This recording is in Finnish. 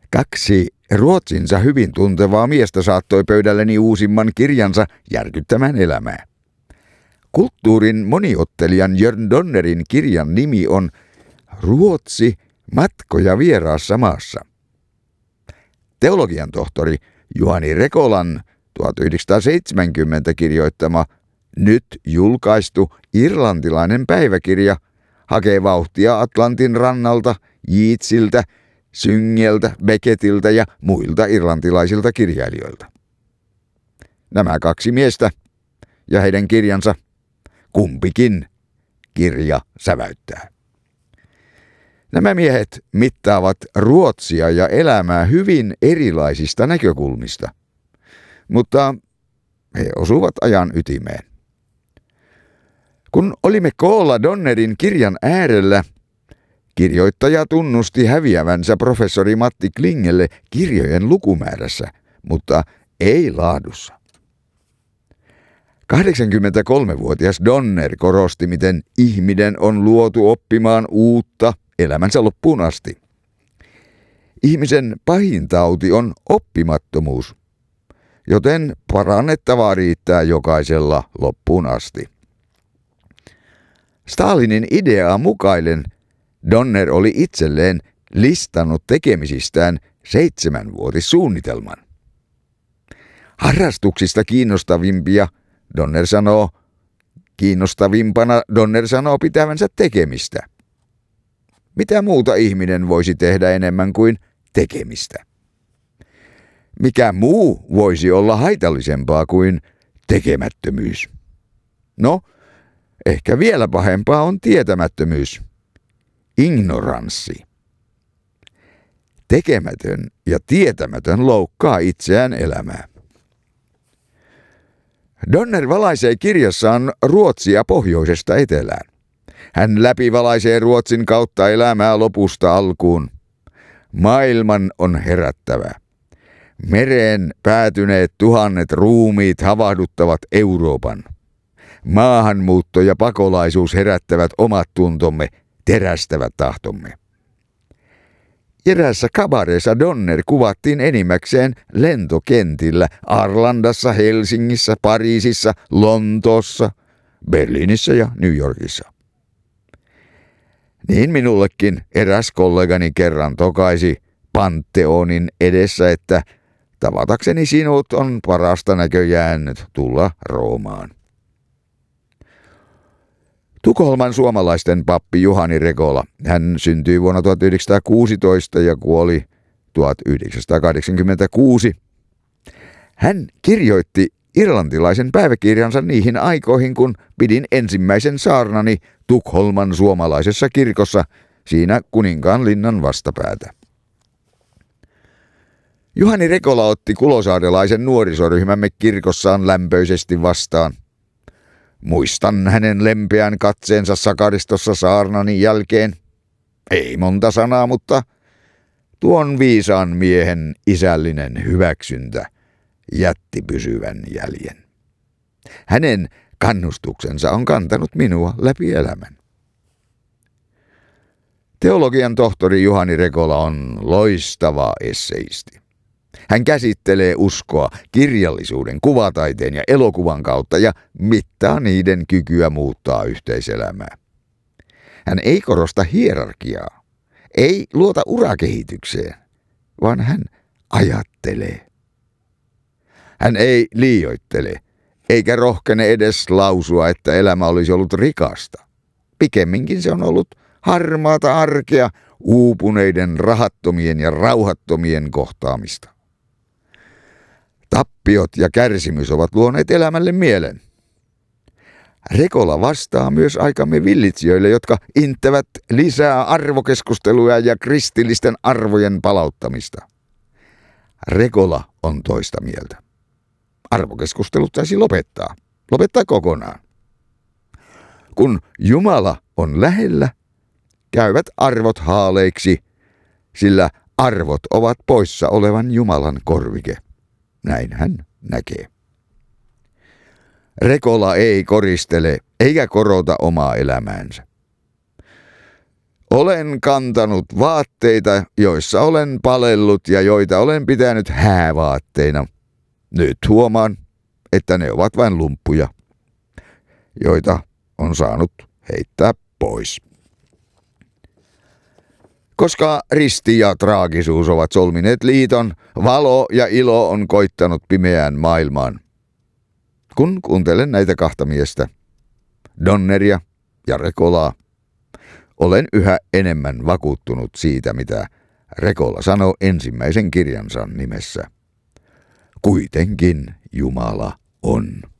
Kaksi ruotsinsa hyvin tuntevaa miestä saattoi pöydälleni uusimman kirjansa järkyttämään elämää. Kulttuurin moniottelijan Jörn Donnerin kirjan nimi on Ruotsi, matkoja vieraassa maassa. Teologian tohtori Juhani Rekolan 1970 kirjoittama nyt julkaistu irlantilainen päiväkirja hakee vauhtia Atlantin rannalta, Yeatsiltä, Syngeltä, Beckettiltä ja muilta irlantilaisilta kirjailijoilta. Nämä kaksi miestä ja heidän kirjansa, kumpikin kirja säväyttää. Nämä miehet mittaavat Ruotsia ja elämää hyvin erilaisista näkökulmista, mutta he osuvat ajan ytimeen. Kun olimme koolla Donnerin kirjan äärellä, kirjoittaja tunnusti häviävänsä professori Matti Klingelle kirjojen lukumäärässä, mutta ei laadussa. 83-vuotias Donner korosti, miten ihminen on luotu oppimaan uutta elämänsä loppuun asti. Ihmisen pahin tauti on oppimattomuus, joten parannettavaa riittää jokaisella loppuun asti. Stalinin ideaa mukaillen Donner oli itselleen listannut tekemisistään 7-vuotissuunnitelman. Harrastuksista kiinnostavimpana Donner sanoo pitävänsä tekemistä. Mitä muuta ihminen voisi tehdä enemmän kuin tekemistä? Mikä muu voisi olla haitallisempaa kuin tekemättömyys? No, ehkä vielä pahempaa on tietämättömyys. Ignoranssi. Tekemätön ja tietämätön loukkaa itseään elämää. Donner valaisee kirjassaan Ruotsia pohjoisesta etelään. Hän läpivalaisee Ruotsin kautta elämää lopusta alkuun. Maailman on herättävä. Mereen päätyneet tuhannet ruumiit havahduttavat Euroopan. Maahanmuutto ja pakolaisuus herättävät omat tuntomme, terästävät tahtomme. Eräässä kabareessa Donner kuvattiin enimmäkseen lentokentillä Arlandassa, Helsingissä, Pariisissa, Lontoossa, Berliinissä ja New Yorkissa. Niin minullekin eräs kollegani kerran tokaisi Pantheonin edessä, että tavatakseni sinut on parasta näköjään nyt tulla Roomaan. Tukholman suomalaisten pappi Juhani Rekola. Hän syntyi vuonna 1916 ja kuoli 1986. Hän kirjoitti irlantilaisen päiväkirjansa niihin aikoihin, kun pidin ensimmäisen saarnani Tukholman suomalaisessa kirkossa siinä Kuninkaanlinnan vastapäätä. Juhani Rekola otti kulosaarelaisen nuorisoryhmämme kirkossaan lämpöisesti vastaan. Muistan hänen lempeän katseensa sakaristossa saarnani jälkeen. Ei monta sanaa, mutta tuon viisaan miehen isällinen hyväksyntä jätti pysyvän jäljen. Hänen kannustuksensa on kantanut minua läpi elämän. Teologian tohtori Juhani Rekola on loistava esseisti. Hän käsittelee uskoa kirjallisuuden, kuvataiteen ja elokuvan kautta ja mittaa niiden kykyä muuttaa yhteiselämää. Hän ei korosta hierarkiaa, ei luota urakehitykseen, vaan hän ajattelee. Hän ei liioittele, eikä rohkene edes lausua, että elämä olisi ollut rikasta. Pikemminkin se on ollut harmaata arkea, uupuneiden, rahattomien ja rauhattomien kohtaamista. Tappiot ja kärsimys ovat luoneet elämälle mielen. Rekola vastaa myös aikamme villitsijöille, jotka inttävät lisää arvokeskusteluja ja kristillisten arvojen palauttamista. Rekola on toista mieltä. Arvokeskustelut saisi lopettaa kokonaan. Kun Jumala on lähellä, käyvät arvot haaleiksi, sillä arvot ovat poissa olevan Jumalan korvike. Näin hän näkee. Rekola ei koristele eikä korota omaa elämäänsä. Olen kantanut vaatteita, joissa olen palellut ja joita olen pitänyt häävaatteina. Nyt huomaan, että ne ovat vain lumppuja, joita on saanut heittää pois. Koska risti ja traagisuus ovat solmineet liiton, valo ja ilo on koittanut pimeään maailmaan. Kun kuuntelen näitä kahta miestä, Donneria ja Rekolaa, olen yhä enemmän vakuuttunut siitä, mitä Rekola sanoo ensimmäisen kirjansa nimessä. Kuitenkin Jumala on.